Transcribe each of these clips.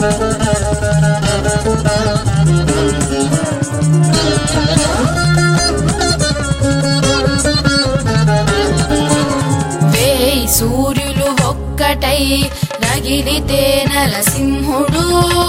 వేయి సూర్యులు ఒక్కటై రగిలితే నరసింహుడు,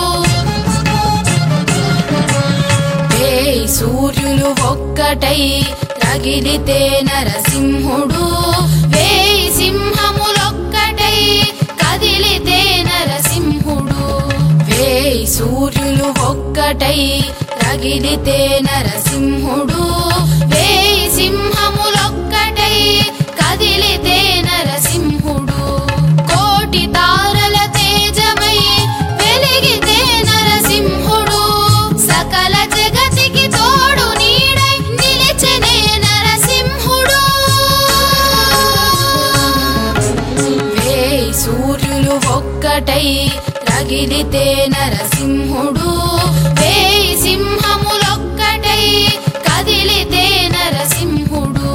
వేయి సూర్యులు ఒక్కటై రగిలితే నరసింహుడు, వేయి సింహములొక్కటై కదిలితే నరసింహుడు, వేయి సూర్యులు ఒక్కటై రగిలితే నరసింహుడు, వేయి సింహములొక్కటై కదిలితే నరసింహుడు, కోటి తారల తేజమై వెలిగితే నరసింహుడు, సకల జగతికి తోడు నీడై నిలిచెనే నరసింహుడు. వేయి సూర్యులు ఒక్కటై రగిలితే నరసింహుడు, వేయి సింహములొక్కటై కదిలితే నరసింహుడు.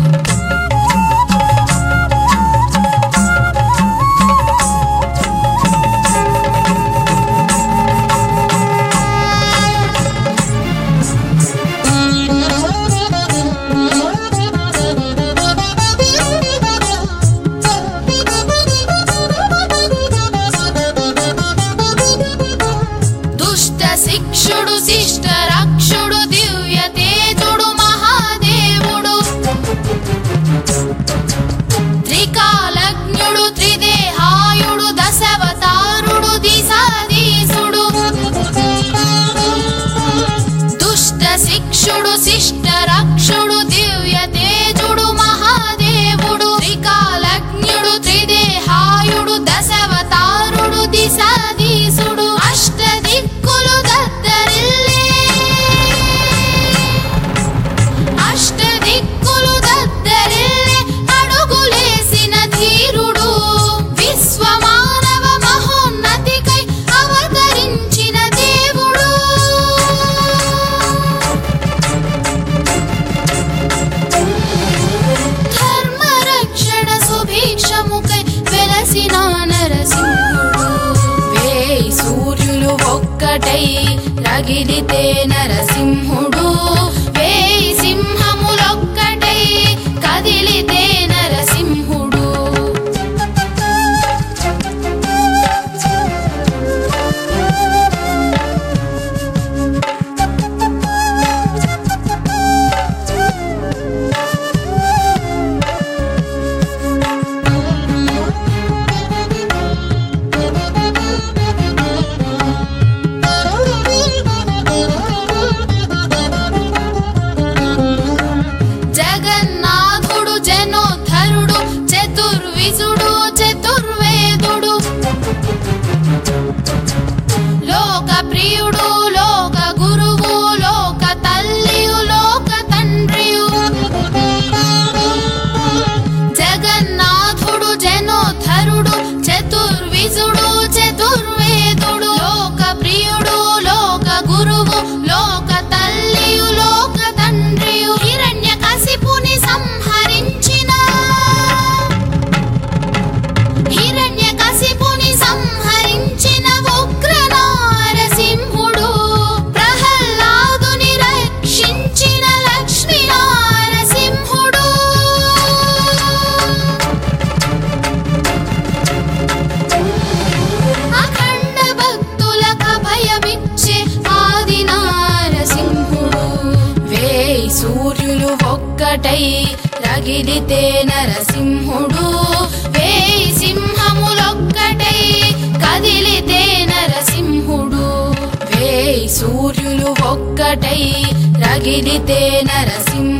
శిక్షుడు శిష్ట రక్షుడు దివ్య తేజుడు మహాదేవుడు, త్రికాలజ్ఞుడు త్రిదేహాయుడు దశావతారుడు దిశాధీశుడు, దుష్ట శిక్షుడు శిష్ట రక్షుడు దివ్య తేజుడు మహాదేవుడు, త్రికాలజ్ఞుడు త్రిదేహాయుడు దశావతారుడు దిశాధీశుడు, అష్టదిక్కులు దద్దరిల్లే అడుగులేసిన ధీరుడు, విశ్వమానవ మహోన్నతికై అవతరించిన దేవుడు. ధర్మరక్షణ సుభిక్షముకై వెలసిన నరసింహుడు, వేయి సూర్యులు ఒక్కటై రగిలితే నరసింహుడు, వేయి సింహములొక్కటై కదిలితే నరసింహుడు. జగన్నాథుడు జనోద్ధరుడు చతుర్విజుడు చతుర్వేదుడు, లోక ప్రియుడు లోక గురువు లోక తల్లియు లోక తండ్రియు, జగన్నాథుడు జనోద్ధరుడు చతుర్విజుడు చతుర్వేదుడు, లోక ప్రియుడు లోక గురువు లోక తల్లియు లోక తండ్రియు, హిరణ్యకశిపుని సంహరించిన ఉగ్ర నారసింహుడు, ప్రహ్లాదుని రక్షించిన లక్ష్మీ నారసింహుడు. అఖండ భక్తులకు భయమిచ్చే ఆది నారసింహుడు, వేయి సూర్యులు ఒక్కటై రగిలితే నరసింహుడు, వేయి సింహములొక్కటై కదిలితే నరసింహుడు, వేయి సూర్యులు ఒక్కటై రగిలితే నరసింహుడు.